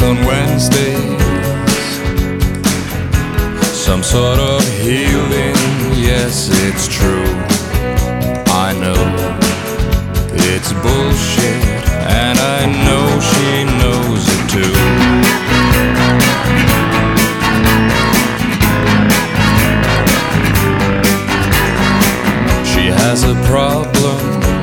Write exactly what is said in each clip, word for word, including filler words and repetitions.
dance on Wednesdays. Some sort of healing, yes, it's true. I know it's bullshit, and I know she knows it too. She has a problem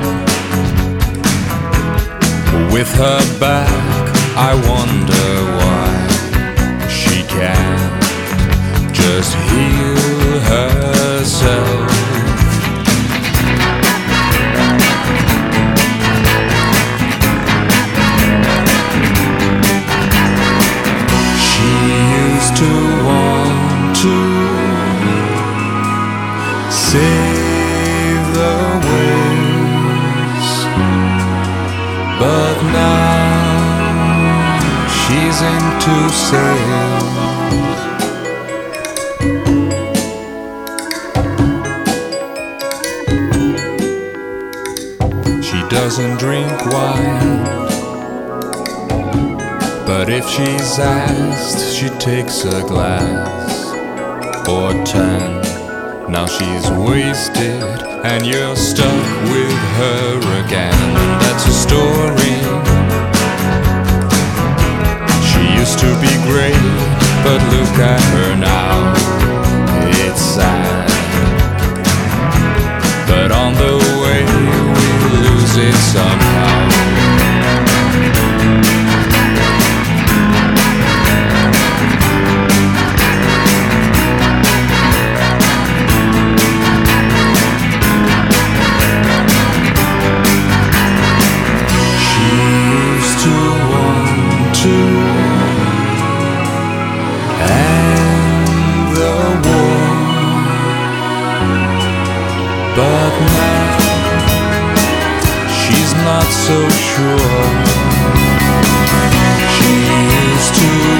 with her back. I wonder why she can't just heal herself. She used to want to save the waves, but now she's into sales. She doesn't drink wine, but if she's asked, she takes a glass or ten. Now she's wasted, and you're stuck with her again. That's a story. She used to be great, but look at her now. It's sad, but on the way we lose it somehow. But now she's not so sure. She used to